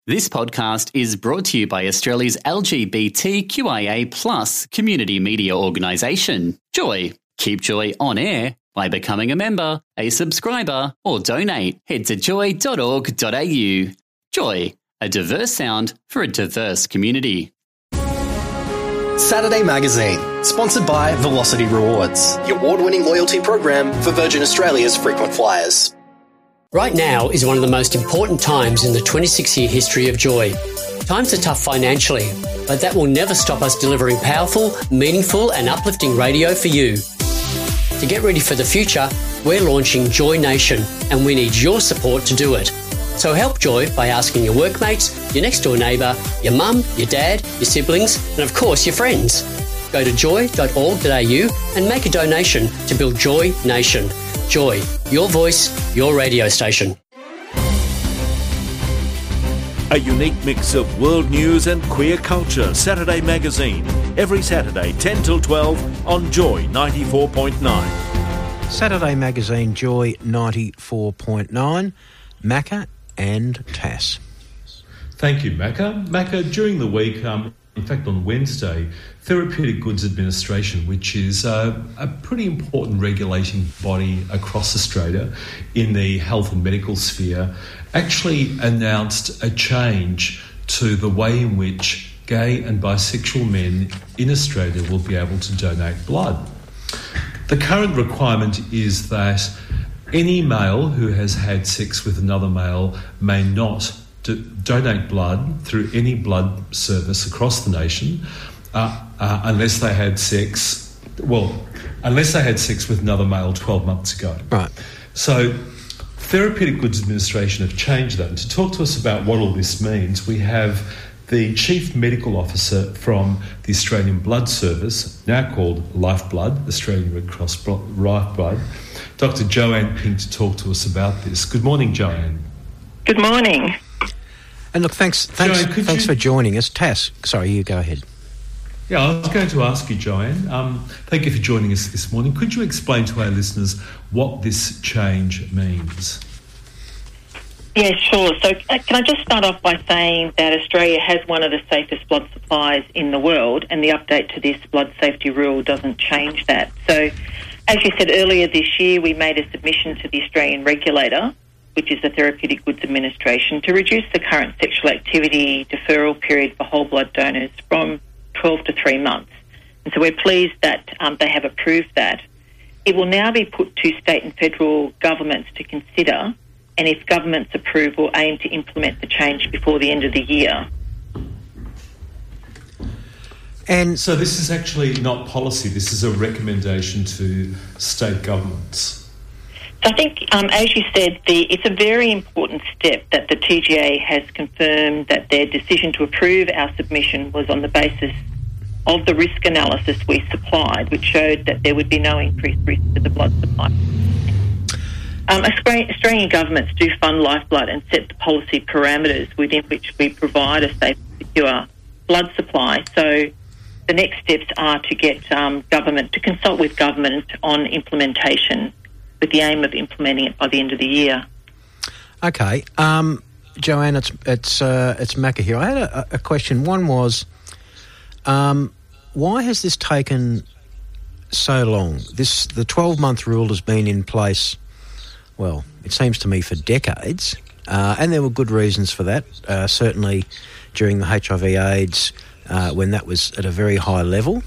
This podcast is brought to you by Australia's LGBTQIA+ community media organisation, Joy. Keep Joy on air by becoming a member, a subscriber, or donate. Head to joy.org.au. Joy, a diverse sound for a diverse community. Saturday Magazine, sponsored by Velocity Rewards, the award-winning loyalty program for Virgin Australia's frequent flyers. Right now is one of the most important times in the 26-year history of Joy. Times are tough financially, but that will never stop us delivering powerful, meaningful and uplifting radio for you. To get ready for the future, we're launching Joy Nation, and we need your support to do it. So help Joy by asking your workmates, your next door neighbour, your mum, your dad, your siblings and of course your friends. Go to joy.org.au and make a donation to build Joy Nation. Joy, your voice, your radio station. A unique mix of world news and queer culture. Saturday Magazine. Every Saturday, 10 till 12 on Joy 94.9. Saturday Magazine, Joy 94.9. Macca and Tass. Thank you, Macca. Macca, during the week, in fact on Wednesday, Therapeutic Goods Administration, which is a pretty important regulating body across Australia in the health and medical sphere, actually announced a change to the way in which gay and bisexual men in Australia will be able to donate blood. The current requirement is that any male who has had sex with another male may not donate blood through any blood service across the nation unless they had sex with another male 12 months ago. Right. So Therapeutic Goods Administration have changed that. And to talk to us about what all this means, we have the Chief Medical Officer from the Australian Blood Service, now called Lifeblood, Australian Red Cross Lifeblood, Dr. Joanne Pink, to talk to us about this. Good morning, Joanne. Good morning. And look, thanks for joining us. Tass, sorry, you go ahead. Yeah, I was going to ask you, Joanne, thank you for joining us this morning. Could you explain to our listeners what this change means? Yeah, sure. So can I just start off by saying that Australia has one of the safest blood supplies in the world, and the update to this blood safety rule doesn't change that. So as you said earlier this year, we made a submission to the Australian regulator, which is the Therapeutic Goods Administration, to reduce the current sexual activity deferral period for whole blood donors from 12 to 3 months. And so we're pleased that they have approved that. It will now be put to state and federal governments to consider, and if governments approve, will aim to implement the change before the end of the year. And so this is actually not policy, this is a recommendation to state governments. So I think, as you said, it's a very important step that the TGA has confirmed that their decision to approve our submission was on the basis of the risk analysis we supplied, which showed that there would be no increased risk to the blood supply. Australian governments do fund Lifeblood and set the policy parameters within which we provide a safe and secure blood supply. So the next steps are to get government to consult with government on implementation, with the aim of implementing it by the end of the year. Okay, Joanne, it's Macca here. I had a question. One was, why has this taken so long? The 12-month rule has been in place, well, it seems to me for decades, and there were good reasons for that. Certainly during the HIV/AIDS, when that was at a very high level.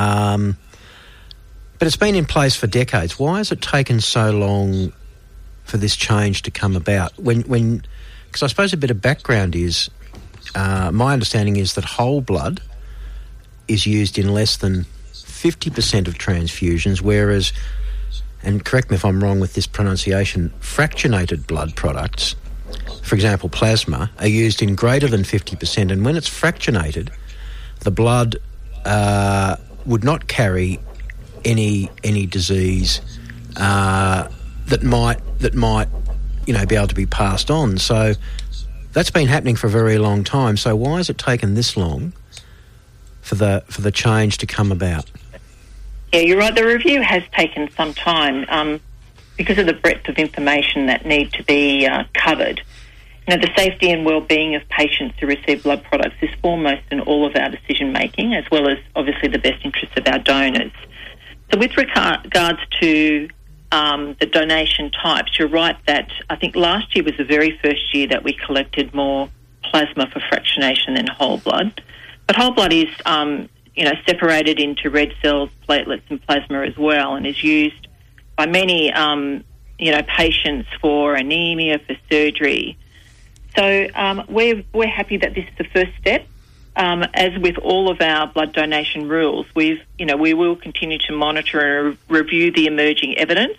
But it's been in place for decades. Why has it taken so long for this change to come about? Because I suppose a bit of background is, my understanding is that whole blood is used in less than 50% of transfusions, whereas, and correct me if I'm wrong with this pronunciation, fractionated blood products, for example plasma, are used in greater than 50%. And when it's fractionated, the blood would not carry any disease that might be able to be passed on. So that's been happening for a very long time. So why has it taken this long for the change to come about? Yeah, you're right. The review has taken some time because of the breadth of information that need to be covered. the safety and well-being of patients who receive blood products is foremost in all of our decision-making, as well as obviously the best interests of our donors. So with regards to the donation types, you're right that I think last year was the very first year that we collected more plasma for fractionation than whole blood. But whole blood is, separated into red cells, platelets and plasma as well, and is used by many, patients for anemia, for surgery. So we're happy that this is the first step. As with all of our blood donation rules, we will continue to monitor and review the emerging evidence,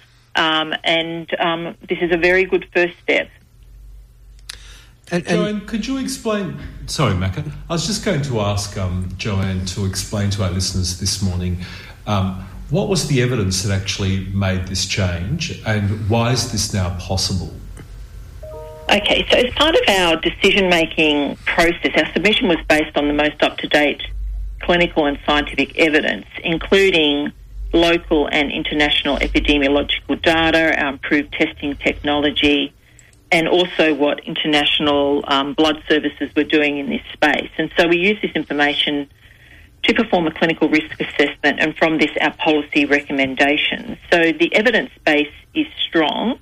and this is a very good first step. And Joanne, could you explain... Sorry, Macca. I was just going to ask Joanne to explain to our listeners this morning what was the evidence that actually made this change, and why is this now possible? Okay, so as part of our decision-making process, our submission was based on the most up-to-date clinical and scientific evidence, including local and international epidemiological data, our improved testing technology, and also what international blood services were doing in this space. And so we use this information to perform a clinical risk assessment, and from this our policy recommendations. So the evidence base is strong.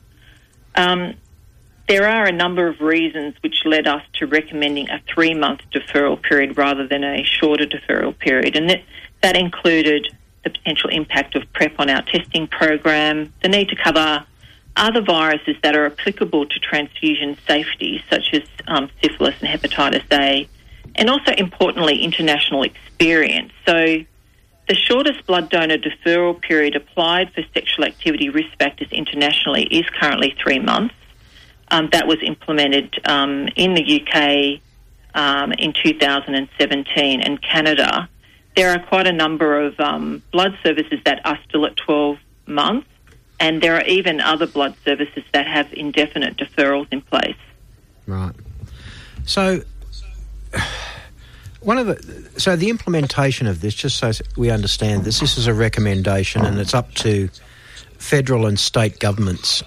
There are a number of reasons which led us to recommending a 3-month deferral period rather than a shorter deferral period, and that included the potential impact of PrEP on our testing program, the need to cover other viruses that are applicable to transfusion safety, such as syphilis and hepatitis A, and also, importantly, international experience. So the shortest blood donor deferral period applied for sexual activity risk factors internationally is currently 3 months. That was implemented in the UK in 2017, and Canada. There are quite a number of blood services that are still at 12 months, and there are even other blood services that have indefinite deferrals in place. Right. So, the implementation of this, just so we understand this is a recommendation, and it's up to federal and state governments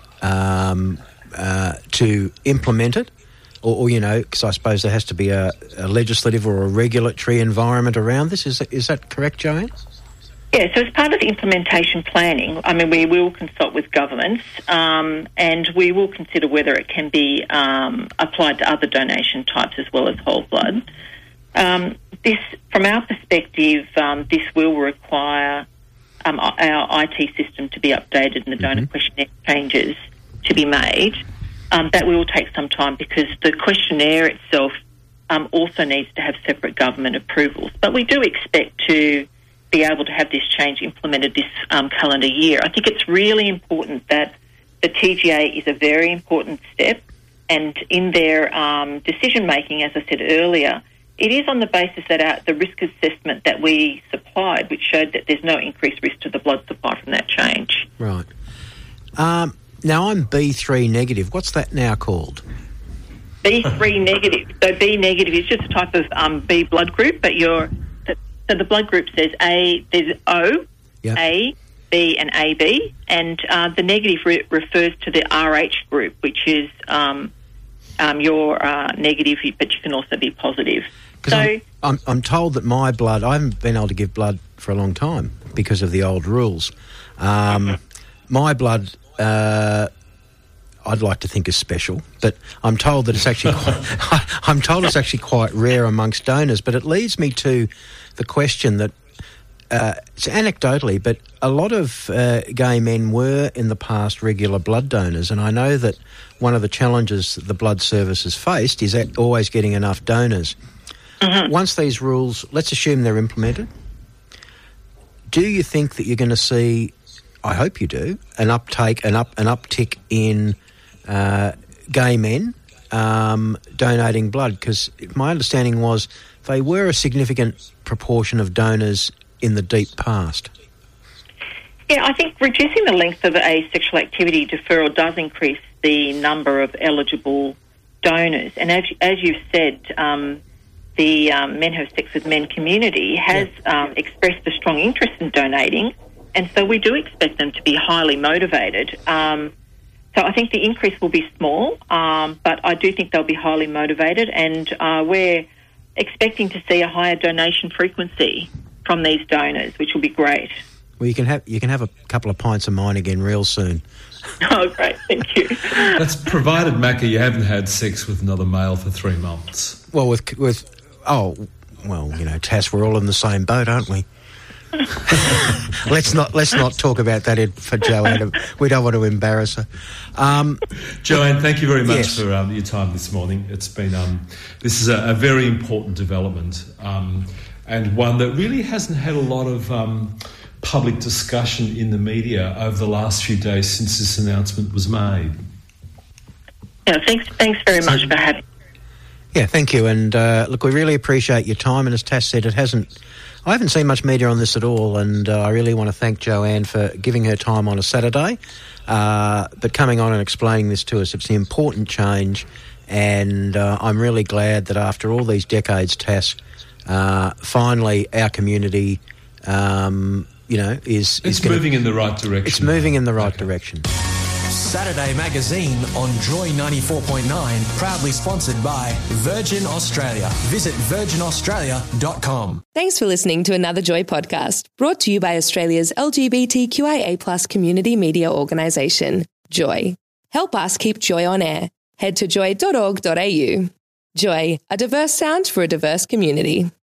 to implement it, or because I suppose there has to be a legislative or a regulatory environment around this. Is that correct, Joanne? Yeah, so as part of the implementation planning, we will consult with governments and we will consider whether it can be applied to other donation types as well as whole blood. From our perspective, this will require our IT system to be updated and the donor questionnaire changes to be made. That will take some time because the questionnaire itself also needs to have separate government approvals. But we do expect to be able to have this change implemented this calendar year. I think it's really important that the TGA is a very important step, and in their decision-making, as I said earlier, it is on the basis that the risk assessment that we supplied, which showed that there's no increased risk to the blood supply from that change. Right. Now, I'm B3 negative. What's that now called? B3 negative. So B negative is just a type of B blood group, but so the blood group says there's O, yep. A, B and AB, and the negative refers to the RH group, which is your negative, but you can also be positive. So I'm told that my blood, I haven't been able to give blood for a long time because of the old rules. My blood, I'd like to think is special, but I'm told that it's actually quite rare amongst donors. But it leads me to the question that it's anecdotally, but a lot of gay men were in the past regular blood donors, and I know that one of the challenges the blood service has faced is always getting enough donors. Mm-hmm. Once these rules, let's assume they're implemented, do you think that you're going to see, I hope you do, an uptick in gay men donating blood? Because my understanding was they were a significant proportion of donors in the deep past. Yeah, I think reducing the length of a sexual activity deferral does increase the number of eligible donors. And as you've said, the Men Who Have Sex with Men community has expressed a strong interest in donating, and so we do expect them to be highly motivated. So So I think the increase will be small, but I do think they'll be highly motivated, and we're expecting to see a higher donation frequency from these donors, which will be great. Well, you can have a couple of pints of mine again real soon. Oh, great, thank you. That's provided, Macca, you haven't had sex with another male for 3 months. Well, Tass, we're all in the same boat, aren't we? Let's not talk about that for Joanne. We don't want to embarrass her. Joanne, thank you very much yes. for your time this morning. It's been this is a very important development, and one that really hasn't had a lot of public discussion in the media over the last few days since this announcement was made. Yeah, thanks very much for having me. Yeah, thank you. And look, we really appreciate your time. And as Tass said, I haven't seen much media on this at all, and I really want to thank Joanne for giving her time on a Saturday, but coming on and explaining this to us. It's an important change, and I'm really glad that after all these decades, Tass, finally our community, is moving in the right direction. It's moving in the right direction. Saturday Magazine on Joy 94.9, proudly sponsored by Virgin Australia. Visit virginaustralia.com. Thanks for listening to another Joy podcast, brought to you by Australia's LGBTQIA+ community media organisation, Joy. Help us keep Joy on air. Head to joy.org.au. Joy, a diverse sound for a diverse community.